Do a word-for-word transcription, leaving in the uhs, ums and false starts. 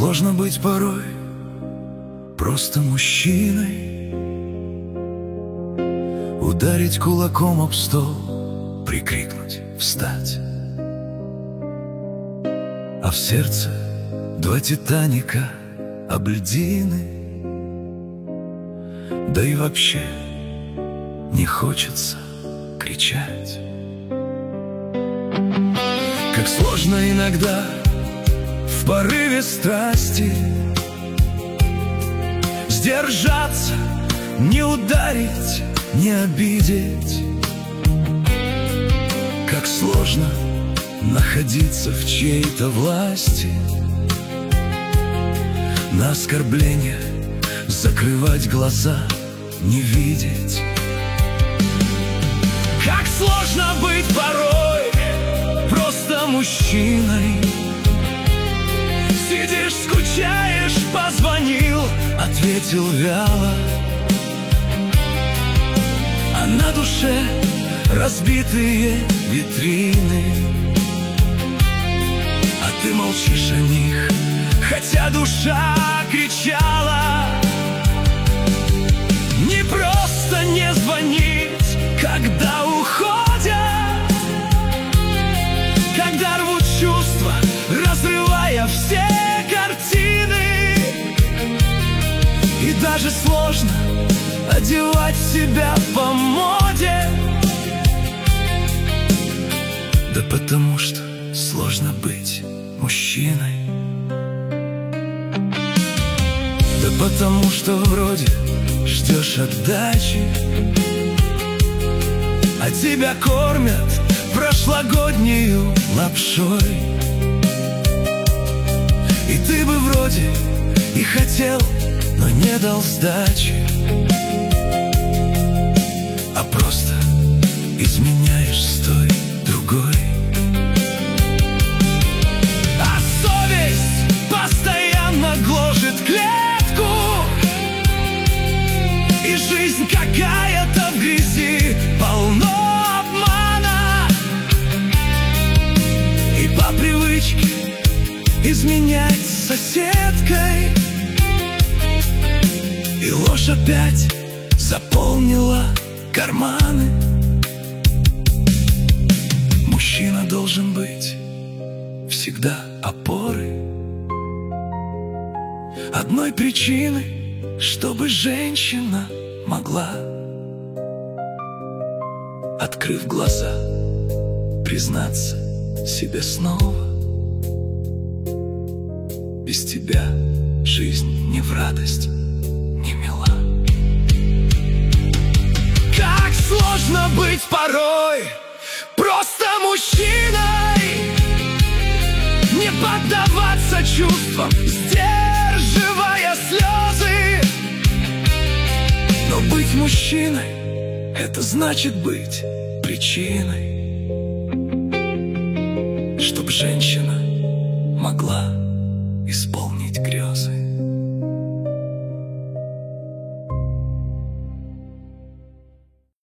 сложно быть порой просто мужчиной, ударить кулаком об стол, прикрикнуть «встать». А в сердце два Титаника об льдины. Да и вообще не хочется кричать. Как сложно иногда в порыве страсти сдержаться, не ударить, не обидеть. Как сложно находиться в чьей-то власти, на оскорбление закрывать глаза, не видеть. Как сложно быть порой просто мужчиной. Сидишь, скучаешь, позвонил, ответил вяло, а на душе разбитые витрины. А ты молчишь о них, хотя душа кричала. Не просто не звонить, когда уходят, когда рвут чувства, разрывая все картины. И даже сложно одевать себя по моде. Да потому что сложно быть мужчиной. Да потому что вроде ждешь отдачи, а тебя кормят прошлогоднею лапшой. И ты бы вроде и хотел, но не дал сдачи, а просто изменяешь с той другой. А совесть постоянно гложет клетку, и жизнь какая-то в грязи, полно обмана. И по привычке изменять с соседкой, и ложь опять заполнила карманы. Мужчина должен быть всегда опорой, одной причины, чтобы женщина могла, открыв глаза, признаться себе снова: без тебя жизнь не в радость, не мила. Как сложно быть порой просто мужчиной, не поддаваться чувствам, сдерживая слезы. Но быть мужчиной — это значит быть причиной, чтоб женщина могла исполнить грех.